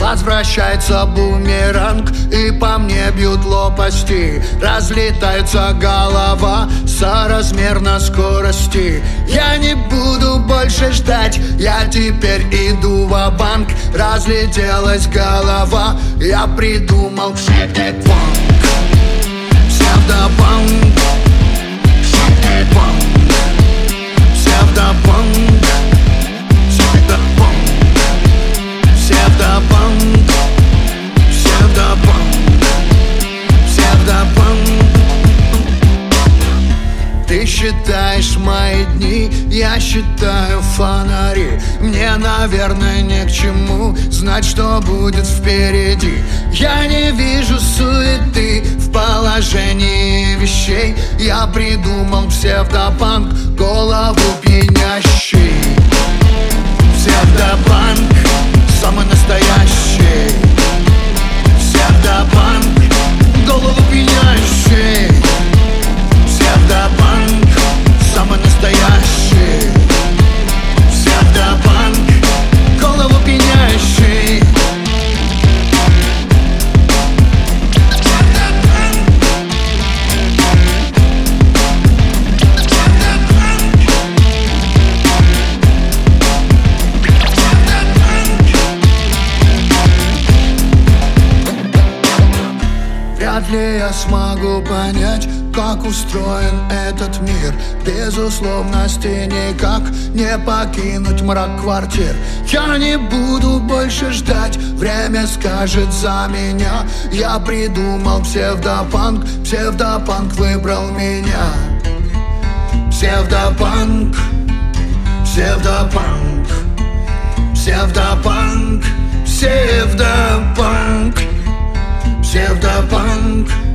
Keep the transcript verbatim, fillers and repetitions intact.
Возвращается бумеранг, и по мне бьют лопасти. Разлетается голова соразмерно скорости. Я не буду больше ждать, я теперь иду ва-банк. Разлетелась голова, я придумал псевдопанк. Псевдопанк. Псевдопанк. Псевдопанк. Псевдопанк. Псевдопанк. Псевдопанк. Ты считаешь мои дни, я считаю фонари. Мне, наверное, не к чему знать, что будет впереди. Я не вижу суеты в положении вещей. Я придумал псевдопанк, голову пьянящий. Псевдопанк, самый настоящий. Псевдопанк, голову пьянящий. Псевдопанк, самый настоящий. Псевдопанк, голову пьянящий. Вряд ли я смогу понять, как устроен этот мир. Безусловности никак не покинуть мрак квартир. Я не буду больше ждать, время скажет за меня. Я придумал псевдопанк, псевдопанк выбрал меня. Псевдопанк, псевдопанк, псевдопанк, псевдопанк, псевдопанк.